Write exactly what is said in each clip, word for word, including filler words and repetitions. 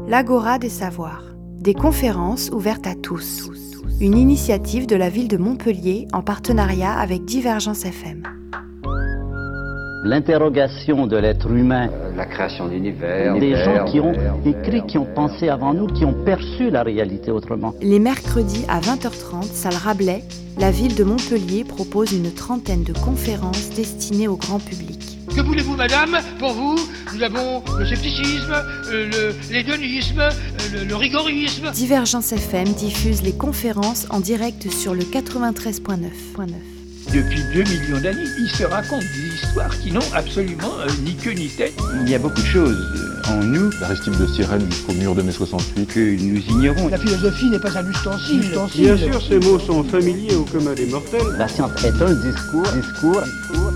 l'Agora des savoirs, des conférences ouvertes à tous. Une initiative de la ville de Montpellier en partenariat avec Divergence F M. L'interrogation de l'être humain, euh, la création d'univers, des vers, gens qui ont vers, écrit, vers, qui ont vers, pensé avant nous, qui ont perçu la réalité autrement. Les mercredis à vingt heures trente, salle Rabelais, la ville de Montpellier propose une trentaine de conférences destinées au grand public. Que voulez-vous, madame? Pour vous, nous avons le scepticisme, euh, le, l'hédonisme, euh, le, le rigorisme. Divergence F M diffuse les conférences en direct sur le quatre-vingt-treize neuf. Depuis deux millions d'années, ils se racontent des histoires qui n'ont absolument euh, ni queue ni tête. Il y a beaucoup de choses en nous, l'Aristide de Cyrène jusqu'au mur de mai soixante-huit, que nous ignorons. La philosophie n'est pas un ustensile. ustensile. Bien sûr, ces mots sont familiers au commun des mortels. La science est un discours, discours, discours.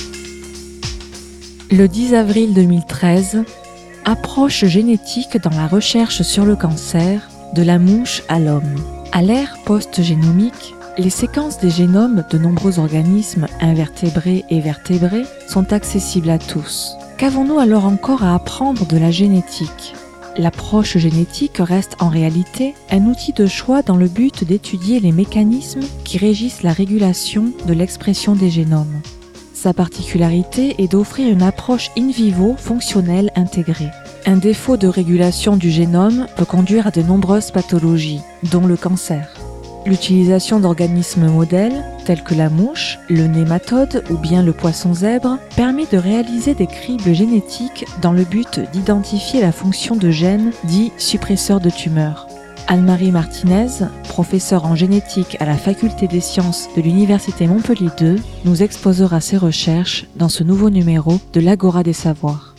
Le dix avril deux mille treize, approche génétique dans la recherche sur le cancer, de la mouche à l'homme. À l'ère post-génomique, les séquences des génomes de nombreux organismes invertébrés et vertébrés sont accessibles à tous. Qu'avons-nous alors encore à apprendre de la génétique ? L'approche génétique reste en réalité un outil de choix dans le but d'étudier les mécanismes qui régissent la régulation de l'expression des génomes. Sa particularité est d'offrir une approche in vivo fonctionnelle intégrée. Un défaut de régulation du génome peut conduire à de nombreuses pathologies, dont le cancer. L'utilisation d'organismes modèles, tels que la mouche, le nématode ou bien le poisson zèbre, permet de réaliser des cribles génétiques dans le but d'identifier la fonction de gènes dits suppresseurs de tumeurs. Anne-Marie Martinez, professeure en génétique à la Faculté des sciences de l'Université Montpellier deux, nous exposera ses recherches dans ce nouveau numéro de l'Agora des savoirs.